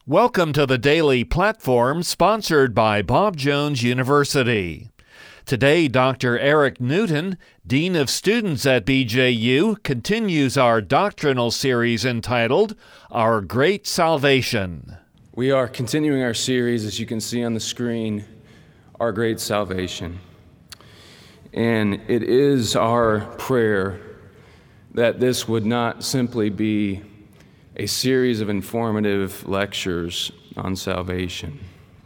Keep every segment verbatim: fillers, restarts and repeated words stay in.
Welcome to the Daily Platform, sponsored by Bob Jones University. Today, Doctor Eric Newton, Dean of Students at B J U, continues our doctrinal series entitled, Our Great Salvation. We are continuing our series, as you can see on the screen, Our Great Salvation. And it is our prayer that this would not simply be a series of informative lectures on salvation,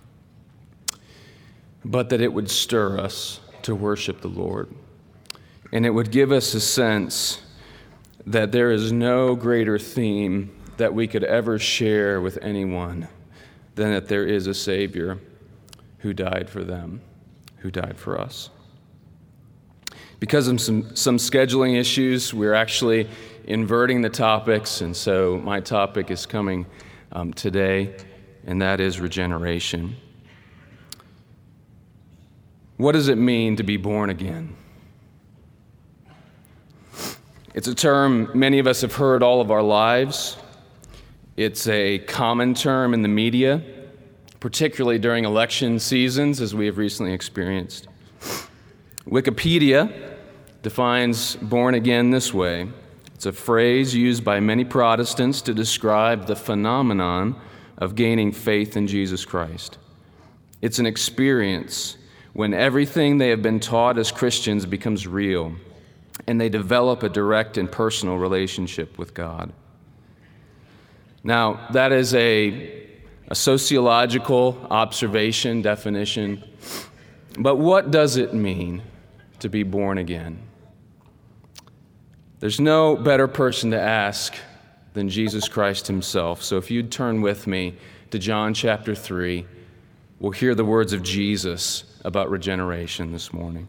but that it would stir us to worship the Lord. And it would give us a sense that there is no greater theme that we could ever share with anyone than that there is a Savior who died for them, who died for us. Because of some, some scheduling issues, we're actually inverting the topics, and so my topic is coming um, today, and that is regeneration. What does it mean to be born again? It's a term many of us have heard all of our lives. It's a common term in the media, particularly during election seasons, as we have recently experienced. Wikipedia defines born again this way. It's a phrase used by many Protestants to describe the phenomenon of gaining faith in Jesus Christ. It's an experience when everything they have been taught as Christians becomes real, and they develop a direct and personal relationship with God. Now, that is a, a sociological observation, definition, but what does it mean to be born again? There's no better person to ask than Jesus Christ himself. So if you'd turn with me to John chapter three, we'll hear the words of Jesus about regeneration this morning.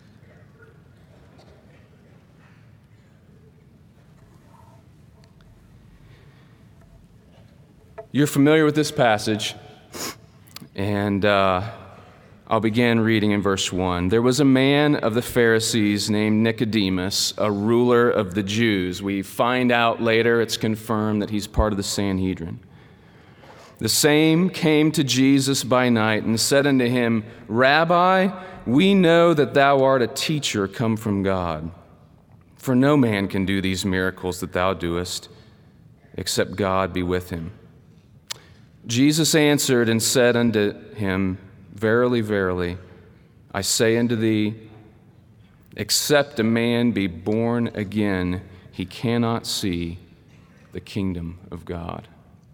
You're familiar with this passage, and uh, I'll begin reading in verse one. There was a man of the Pharisees named Nicodemus, a ruler of the Jews. We find out later, it's confirmed that he's part of the Sanhedrin. The same came to Jesus by night and said unto him, Rabbi, we know that thou art a teacher come from God. For no man can do these miracles that thou doest, except God be with him. Jesus answered and said unto him, Verily, verily, I say unto thee, except a man be born again, he cannot see the kingdom of God.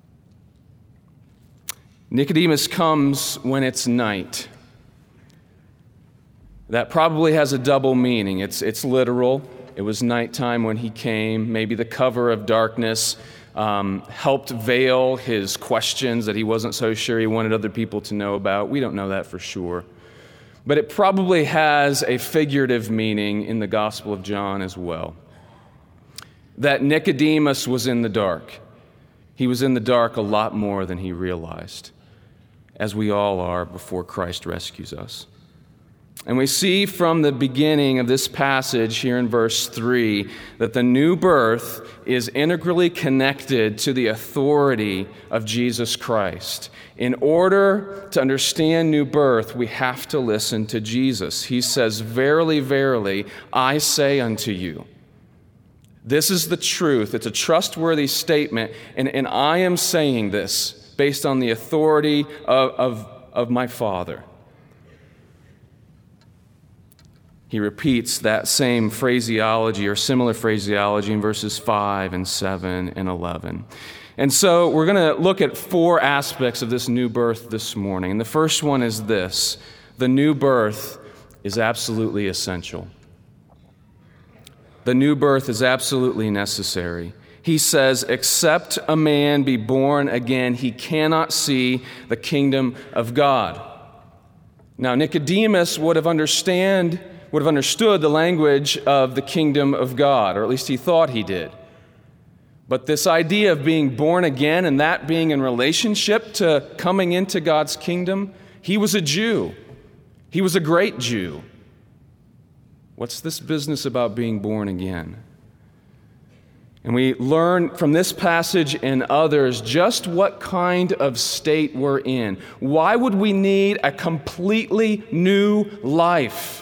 Nicodemus comes when it's night. That probably has a double meaning. It's, it's literal. It was nighttime when he came. Maybe the cover of darkness Um, helped veil his questions that he wasn't so sure he wanted other people to know about. We don't know that for sure. But it probably has a figurative meaning in the Gospel of John as well. That Nicodemus was in the dark. He was in the dark a lot more than he realized, as we all are before Christ rescues us. And we see from the beginning of this passage here in verse three that the new birth is integrally connected to the authority of Jesus Christ. In order to understand new birth, we have to listen to Jesus. He says, Verily, verily, I say unto you. This is the truth. It's a trustworthy statement, and, and I am saying this based on the authority of, of, of my Father. He repeats that same phraseology or similar phraseology in verses five and seven and eleven. And so we're going to look at four aspects of this new birth this morning. And the first one is this: the new birth is absolutely essential. The new birth is absolutely necessary. He says, except a man be born again, he cannot see the kingdom of God. Now, Nicodemus would have understand would have understood the language of the kingdom of God, or at least he thought he did. But this idea of being born again and that being in relationship to coming into God's kingdom, he was a Jew. He was a great Jew. What's this business about being born again? And we learn from this passage and others just what kind of state we're in. Why would we need a completely new life?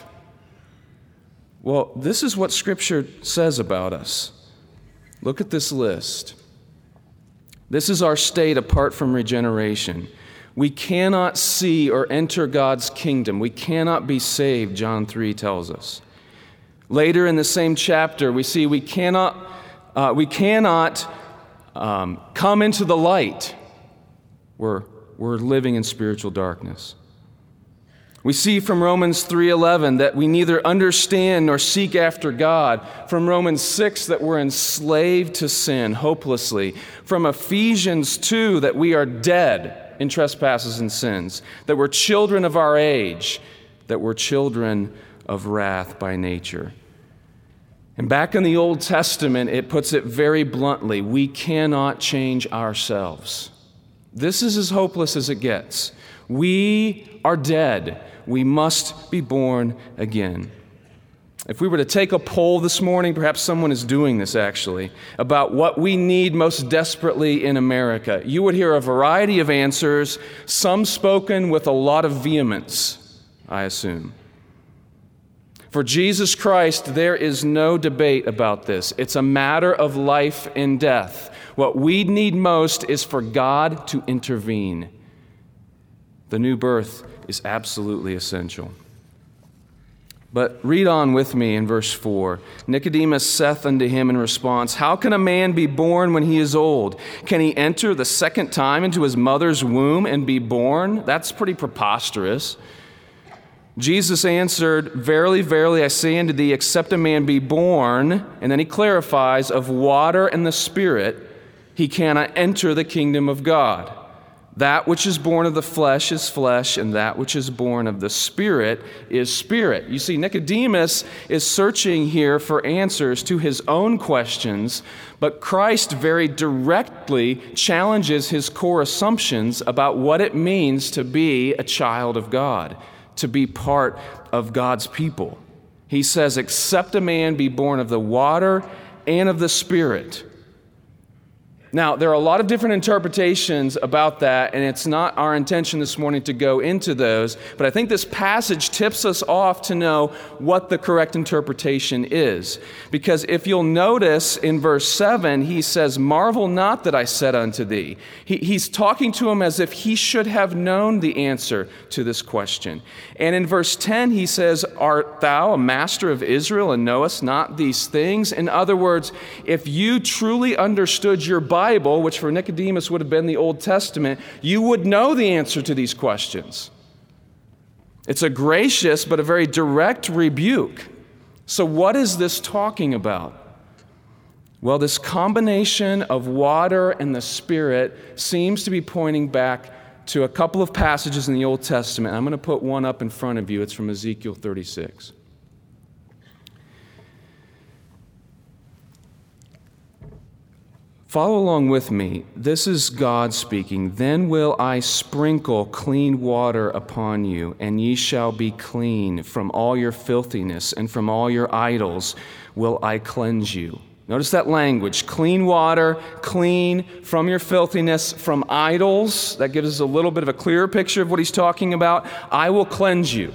Well, this is what Scripture says about us. Look at this list. This is our state apart from regeneration. We cannot see or enter God's kingdom. We cannot be saved, John three tells us. Later in the same chapter, we see we cannot, uh, we cannot um, come into the light. We're, we're living in spiritual darkness. We see from Romans three eleven that we neither understand nor seek after God. From Romans six that we're enslaved to sin hopelessly. From Ephesians two that we are dead in trespasses and sins. That we're children of our age. That we're children of wrath by nature. And back in the Old Testament, it puts it very bluntly, we cannot change ourselves. This is as hopeless as it gets. We are dead. We must be born again. If we were to take a poll this morning, perhaps someone is doing this actually, about what we need most desperately in America, you would hear a variety of answers, some spoken with a lot of vehemence, I assume. For Jesus Christ, there is no debate about this. It's a matter of life and death. What we need most is for God to intervene. The new birth is absolutely essential. But read on with me in verse four. Nicodemus saith unto him in response, How can a man be born when he is old? Can he enter the second time into his mother's womb and be born? That's pretty preposterous. Jesus answered, Verily, verily, I say unto thee, except a man be born, and then he clarifies, of water and the Spirit, he cannot enter the kingdom of God. That which is born of the flesh is flesh, and that which is born of the Spirit is spirit. You see, Nicodemus is searching here for answers to his own questions, but Christ very directly challenges his core assumptions about what it means to be a child of God, to be part of God's people. He says, except a man be born of the water and of the Spirit. Now, there are a lot of different interpretations about that, and it's not our intention this morning to go into those, but I think this passage tips us off to know what the correct interpretation is. Because if you'll notice in verse seven, he says, Marvel not that I said unto thee. He, he's talking to him as if he should have known the answer to this question. And in verse ten, he says, Art thou a master of Israel and knowest not these things? In other words, if you truly understood your Bible, Bible, which for Nicodemus would have been the Old Testament, you would know the answer to these questions. It's a gracious but a very direct rebuke. So what is this talking about? Well, this combination of water and the Spirit seems to be pointing back to a couple of passages in the Old Testament. I'm going to put one up in front of you. It's from Ezekiel thirty-six. Follow along with me. This is God speaking. Then will I sprinkle clean water upon you, and ye shall be clean. From all your filthiness and from all your idols will I cleanse you. Notice that language. Clean water, clean from your filthiness, from idols. That gives us a little bit of a clearer picture of what he's talking about. I will cleanse you.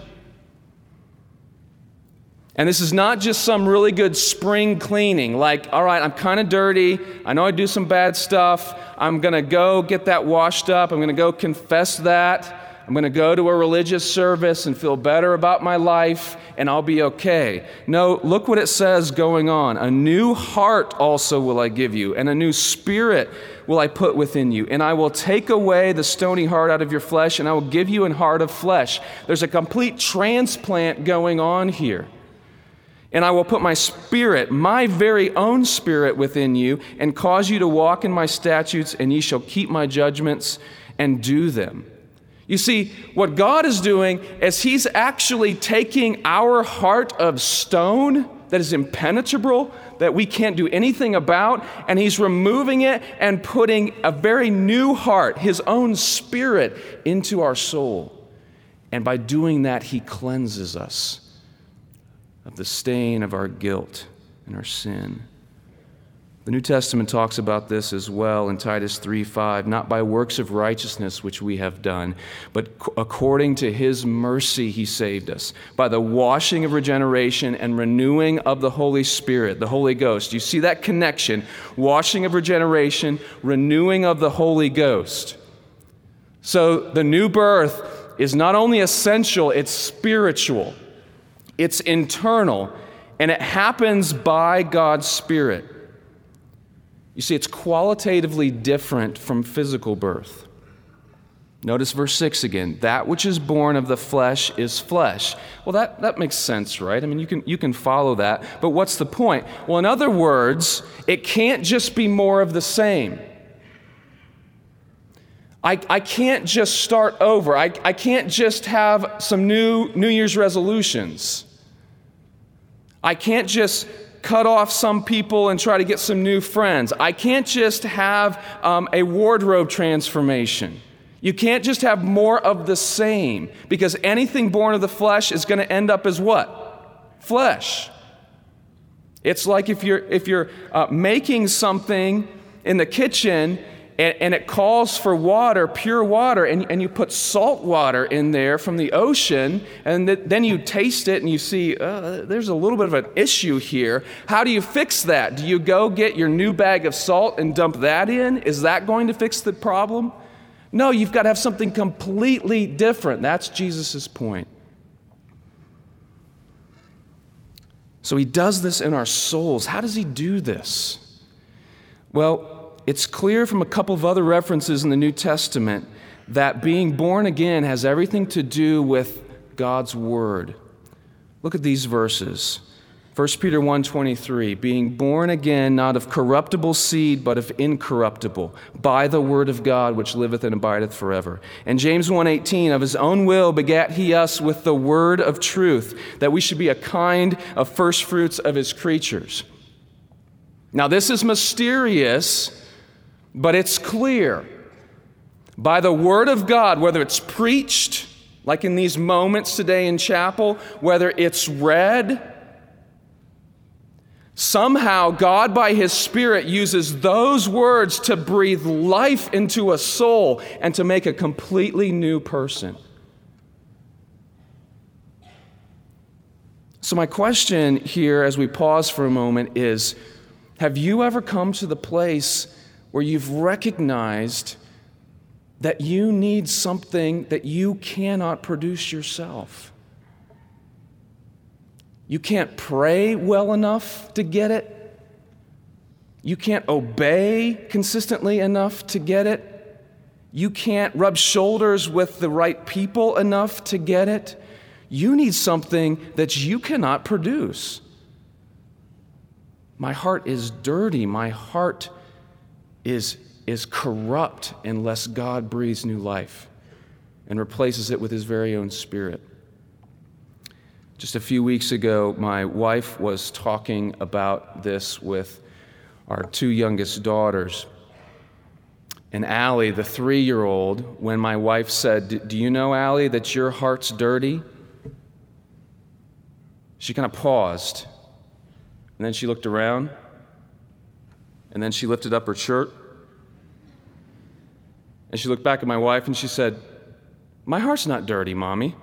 And this is not just some really good spring cleaning, like, all right, I'm kind of dirty, I know I do some bad stuff, I'm going to go get that washed up, I'm going to go confess that, I'm going to go to a religious service and feel better about my life, and I'll be okay. No, look what it says going on. A new heart also will I give you, and a new spirit will I put within you, and I will take away the stony heart out of your flesh, and I will give you an heart of flesh. There's a complete transplant going on here. And I will put my spirit, my very own spirit within you, and cause you to walk in my statutes, and ye shall keep my judgments and do them. You see, what God is doing is he's actually taking our heart of stone that is impenetrable, that we can't do anything about, and he's removing it and putting a very new heart, his own spirit, into our soul. And by doing that, he cleanses us of the stain of our guilt and our sin. The New Testament talks about this as well in Titus three five, not by works of righteousness which we have done, but according to his mercy he saved us, by the washing of regeneration and renewing of the Holy Spirit, the Holy Ghost. You see that connection, washing of regeneration, renewing of the Holy Ghost. So the new birth is not only essential, it's spiritual, it's internal, and it happens by God's Spirit. You see, it's qualitatively different from physical birth. Notice verse six again. That which is born of the flesh is flesh. Well, that, that makes sense, right? I mean, you can, you can follow that. But what's the point? Well, in other words, it can't just be more of the same. I, I can't just start over. I, I can't just have some new New Year's resolutions. I can't just cut off some people and try to get some new friends. I can't just have um, a wardrobe transformation. You can't just have more of the same, because anything born of the flesh is going to end up as what? Flesh. It's like if you're if you're uh, making something in the kitchen and, and it calls for water, pure water, and, and you put salt water in there from the ocean, and th- then you taste it and you see, uh, there's a little bit of an issue here. How do you fix that? Do you go get your new bag of salt and dump that in? Is that going to fix the problem? No, you've got to have something completely different. That's Jesus' point. So he does this in our souls. How does he do this? Well, it's clear from a couple of other references in the New Testament that being born again has everything to do with God's Word. Look at these verses. First Peter one twenty-three, being born again not of corruptible seed, but of incorruptible, by the Word of God, which liveth and abideth forever. And James one eighteen, of his own will begat he us with the word of truth, that we should be a kind of first fruits of his creatures. Now this is mysterious, but it's clear. By the Word of God, whether it's preached, like in these moments today in chapel, whether it's read, somehow God by His Spirit uses those words to breathe life into a soul and to make a completely new person. So my question here as we pause for a moment is, have you ever come to the place where you've recognized that you need something that you cannot produce yourself? You can't pray well enough to get it. You can't obey consistently enough to get it. You can't rub shoulders with the right people enough to get it. You need something that you cannot produce. My heart is dirty. My heart is, is corrupt unless God breathes new life and replaces it with His very own Spirit. Just a few weeks ago, my wife was talking about this with our two youngest daughters. And Allie, the three-year-old, when my wife said, "Do you know, Allie, that your heart's dirty?" She kind of paused, and then she looked around, and then she lifted up her shirt, and she looked back at my wife, and she said, "My heart's not dirty, Mommy."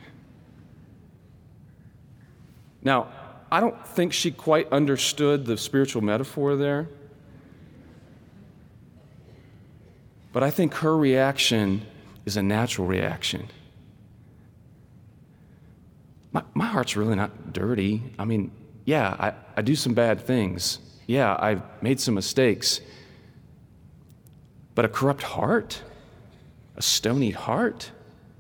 Now, I don't think she quite understood the spiritual metaphor there, but I think her reaction is a natural reaction. My, my heart's really not dirty. I mean, yeah, I, I do some bad things. Yeah, I've made some mistakes. But a corrupt heart? A stony heart?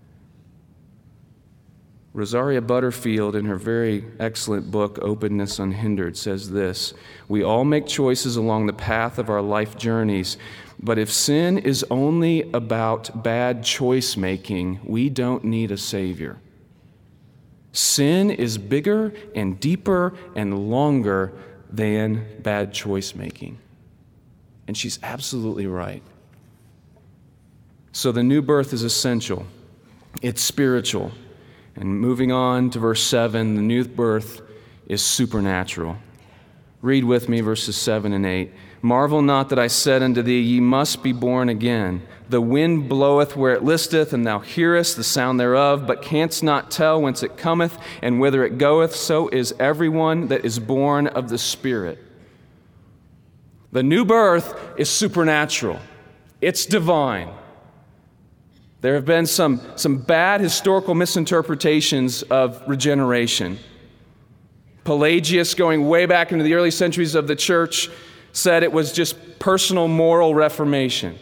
Rosaria Butterfield, in her very excellent book, Openness Unhindered, says this: "We all make choices along the path of our life journeys, but if sin is only about bad choice making, we don't need a Savior. Sin is bigger and deeper and longer than bad choice making." And she's absolutely right. So the new birth is essential. It's spiritual. And moving on to verse seven, the new birth is supernatural. Read with me verses seven and eight. Marvel not that I said unto thee, Ye must be born again. The wind bloweth where it listeth, and thou hearest the sound thereof, but canst not tell whence it cometh and whither it goeth. So is everyone that is born of the Spirit. The new birth is supernatural. It's divine. There have been some, some bad historical misinterpretations of regeneration. Pelagius, going way back into the early centuries of the church, said it was just personal moral reformation.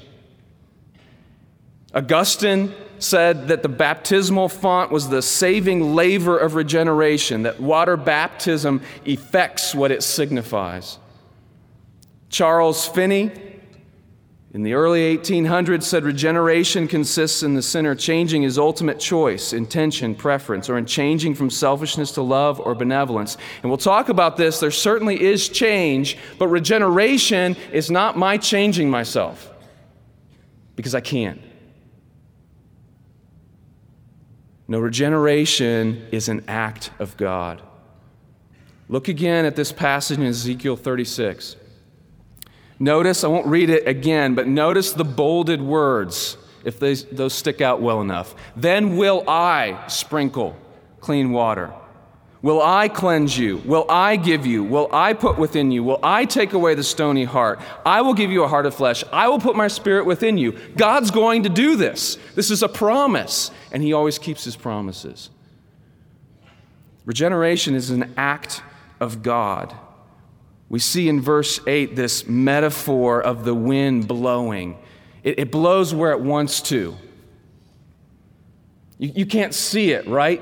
Augustine said that the baptismal font was the saving laver of regeneration, that water baptism effects what it signifies. Charles Finney, in the early eighteen hundreds, said regeneration consists in the sinner changing his ultimate choice, intention, preference, or in changing from selfishness to love or benevolence. And we'll talk about this. There certainly is change, but regeneration is not my changing myself, because I can't. No, regeneration is an act of God. Look again at this passage in Ezekiel thirty-six. Notice, I won't read it again, but notice the bolded words, if they, those stick out well enough. Then will I sprinkle clean water. Will I cleanse you? Will I give you? Will I put within you? Will I take away the stony heart? I will give you a heart of flesh. I will put my spirit within you. God's going to do this. This is a promise, and he always keeps his promises. Regeneration is an act of God. We see in verse eight this metaphor of the wind blowing. It, it blows where it wants to. You, you can't see it, right?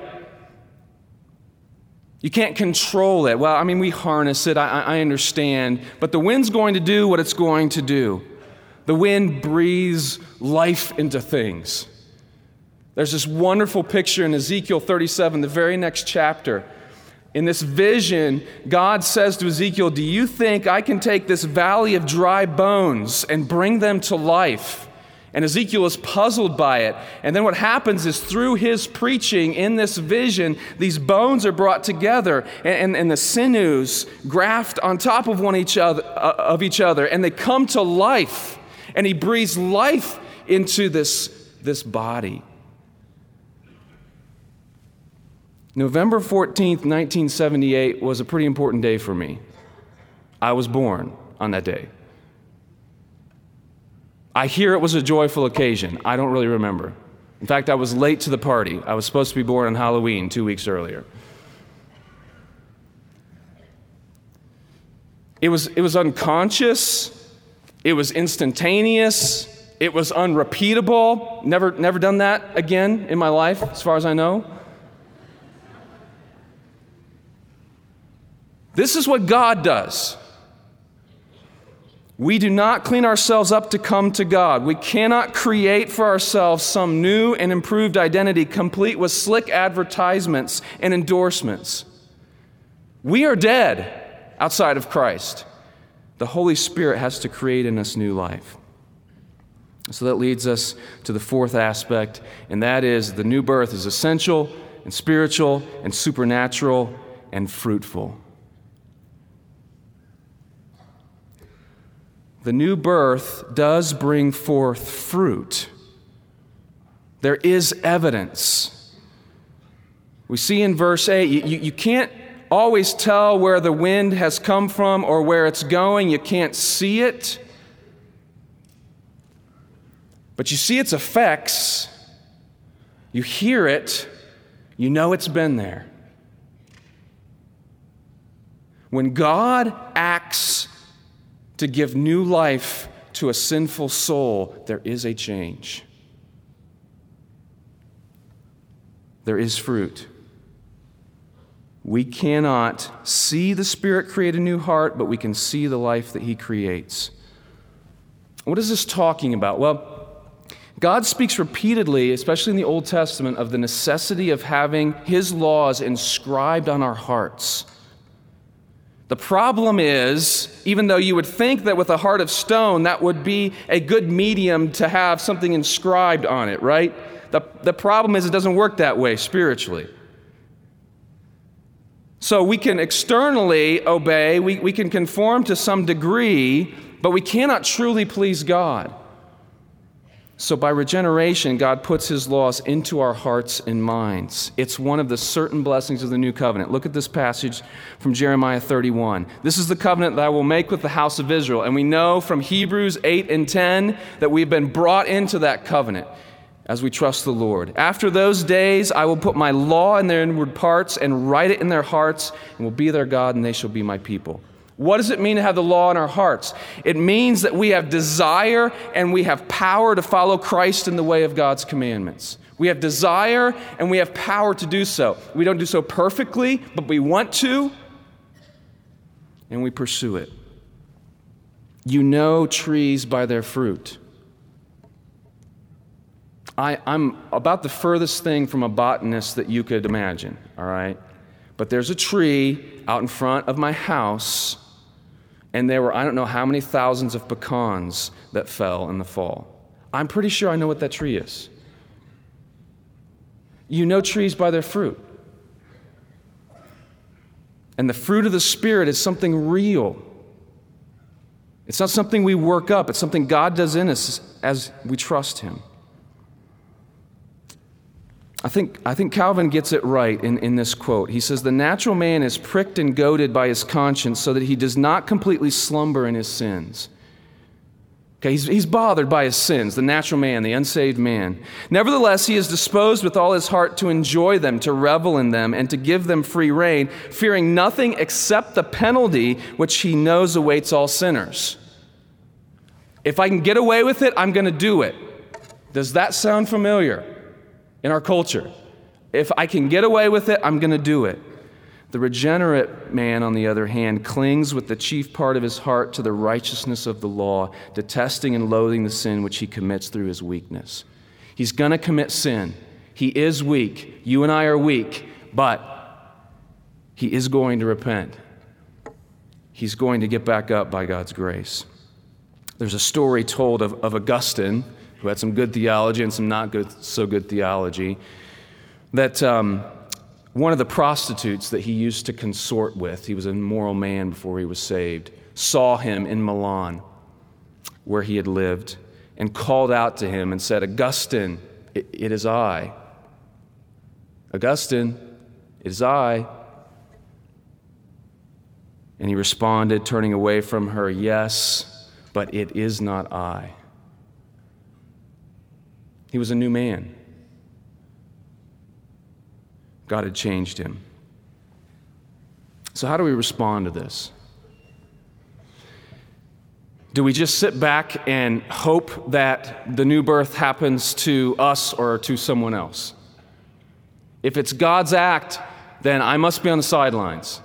You can't control it. Well, I mean, we harness it, I, I understand. But the wind's going to do what it's going to do. The wind breathes life into things. There's this wonderful picture in Ezekiel thirty-seven, the very next chapter. In this vision, God says to Ezekiel, do you think I can take this valley of dry bones and bring them to life? And Ezekiel is puzzled by it. And then what happens is through his preaching in this vision, these bones are brought together and, and, and the sinews graft on top of one each other, uh, of each other, and they come to life. And he breathes life into this, this body. November fourteenth, nineteen seventy-eight was a pretty important day for me. I was born on that day. I hear it was a joyful occasion. I don't really remember. In fact, I was late to the party. I was supposed to be born on Halloween two weeks earlier. It was, it was unconscious. It was instantaneous. It was unrepeatable. Never, never done that again in my life, as far as I know. This is what God does. We do not clean ourselves up to come to God. We cannot create for ourselves some new and improved identity complete with slick advertisements and endorsements. We are dead outside of Christ. The Holy Spirit has to create in us new life. So that leads us to the fourth aspect, and that is the new birth is essential and spiritual and supernatural and fruitful. The new birth does bring forth fruit. There is evidence. We see in verse eight, you, you, you can't always tell where the wind has come from or where it's going. You can't see it. But you see its effects. You hear it. You know it's been there. When God acts to give new life to a sinful soul, there is a change. There is fruit. We cannot see the Spirit create a new heart, but we can see the life that He creates. What is this talking about? Well, God speaks repeatedly, especially in the Old Testament, of the necessity of having His laws inscribed on our hearts. The problem is, even though you would think that with a heart of stone, that would be a good medium to have something inscribed on it, right? The, the problem is it doesn't work that way spiritually. So we can externally obey, we, we can conform to some degree, but we cannot truly please God. So by regeneration, God puts his laws into our hearts and minds. It's one of the certain blessings of the new covenant. Look at this passage from Jeremiah thirty-one. This is the covenant that I will make with the house of Israel. And we know from Hebrews eight and ten that we've been brought into that covenant as we trust the Lord. After those days, I will put my law in their inward parts and write it in their hearts, and will be their God, and they shall be my people. What does it mean to have the law in our hearts? It means that we have desire and we have power to follow Christ in the way of God's commandments. We have desire and we have power to do so. We don't do so perfectly, but we want to, and we pursue it. You know trees by their fruit. I, I'm about the furthest thing from a botanist that you could imagine, all right? But there's a tree out in front of my house, and there were, I don't know how many thousands of pecans that fell in the fall. I'm pretty sure I know what that tree is. You know trees by their fruit. And the fruit of the Spirit is something real. It's not something we work up. It's something God does in us as we trust him. I think, I think Calvin gets it right in, in this quote. He says, the natural man is pricked and goaded by his conscience so that he does not completely slumber in his sins. Okay, he's, he's bothered by his sins, the natural man, the unsaved man. Nevertheless, he is disposed with all his heart to enjoy them, to revel in them, and to give them free rein, fearing nothing except the penalty which he knows awaits all sinners. If I can get away with it, I'm going to do it. Does that sound familiar? In our culture, if I can get away with it, I'm going to do it. The regenerate man, on the other hand, clings with the chief part of his heart to the righteousness of the law, detesting and loathing the sin which he commits through his weakness. He's going to commit sin. He is weak. You and I are weak, but he is going to repent. He's going to get back up by God's grace. There's a story told of, of Augustine, who had some good theology and some not good, so good theology, that um, one of the prostitutes that he used to consort with, he was a immoral man before he was saved, saw him in Milan, where he had lived, and called out to him and said, Augustine, it, it is I. Augustine, it is I. And he responded, turning away from her, yes, but it is not I. He was a new man. God had changed him. So how do we respond to this? Do we just sit back and hope that the new birth happens to us or to someone else? If it's God's act, then I must be on the sidelines.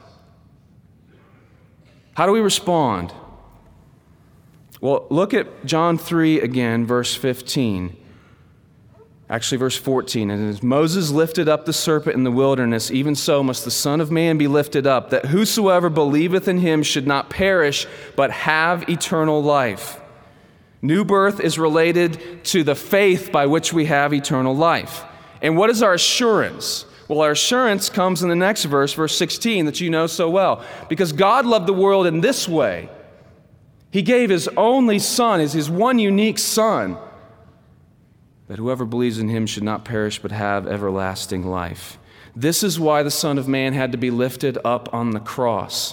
How do we respond? Well, look at John three again, verse fifteen. Actually, verse fourteen, and as Moses lifted up the serpent in the wilderness, even so must the Son of Man be lifted up, that whosoever believeth in him should not perish, but have eternal life. New birth is related to the faith by which we have eternal life. And what is our assurance? Well, our assurance comes in the next verse, verse sixteen, that you know so well. Because God loved the world in this way. He gave his only Son, as his one unique Son, that whoever believes in him should not perish but have everlasting life. This is why the Son of Man had to be lifted up on the cross.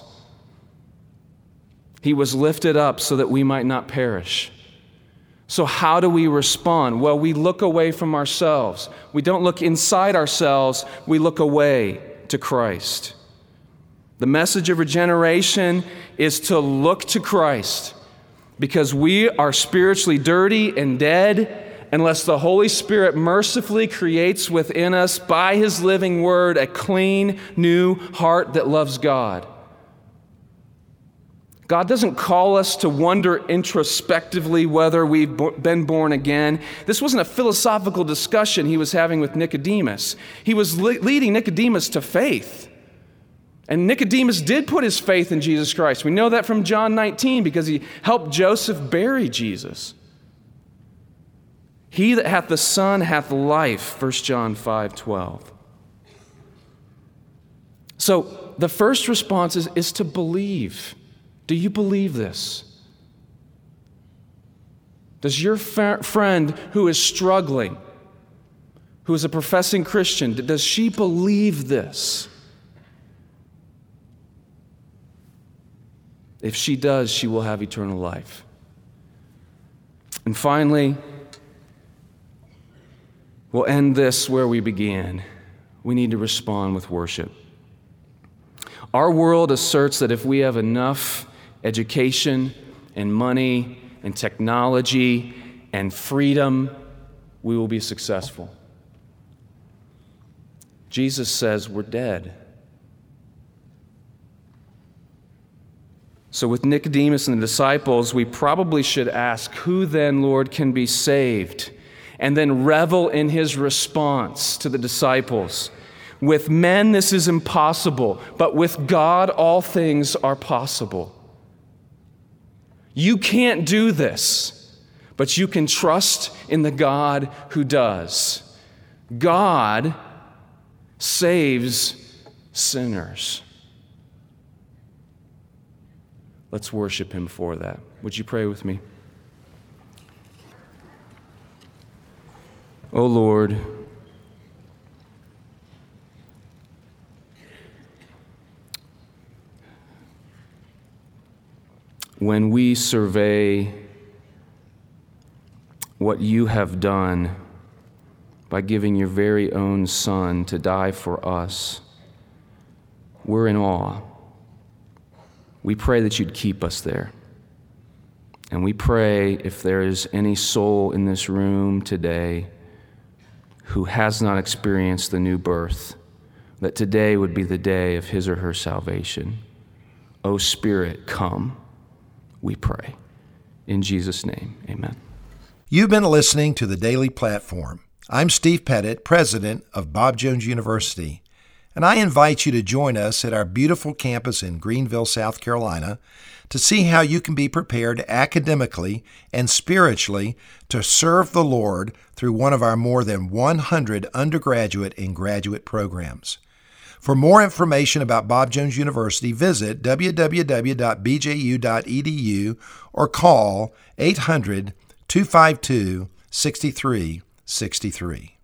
He was lifted up so that we might not perish. So how do we respond? Well, we look away from ourselves. We don't look inside ourselves. We look away to Christ. The message of regeneration is to look to Christ, because we are spiritually dirty and dead unless the Holy Spirit mercifully creates within us by his living word a clean, new heart that loves God. God doesn't call us to wonder introspectively whether we've been born again. This wasn't a philosophical discussion he was having with Nicodemus. He was leading Nicodemus to faith. And Nicodemus did put his faith in Jesus Christ. We know that from John nineteen because he helped Joseph bury Jesus. He that hath the Son hath life, First John five twelve. So the first response is, is to believe. Do you believe this? Does your fa- friend who is struggling, who is a professing Christian, does she believe this? If she does, she will have eternal life. And finally, we'll end this where we began. We need to respond with worship. Our world asserts that if we have enough education and money and technology and freedom, we will be successful. Jesus says we're dead. So with Nicodemus and the disciples, we probably should ask, who then, Lord, can be saved? And then revel in his response to the disciples. With men, this is impossible, but with God, all things are possible. You can't do this, but you can trust in the God who does. God saves sinners. Let's worship him for that. Would you pray with me? O Lord, when we survey what you have done by giving your very own Son to die for us, we're in awe. We pray that you'd keep us there. And we pray if there is any soul in this room today who has not experienced the new birth, that today would be the day of his or her salvation. O Spirit, come, we pray. In Jesus' name, amen. You've been listening to The Daily Platform. I'm Steve Pettit, president of Bob Jones University, and I invite you to join us at our beautiful campus in Greenville, South Carolina, to see how you can be prepared academically and spiritually to serve the Lord through one of our more than one hundred undergraduate and graduate programs. For more information about Bob Jones University, visit w w w dot b j u dot e d u or call eight hundred, two five two, six three six three.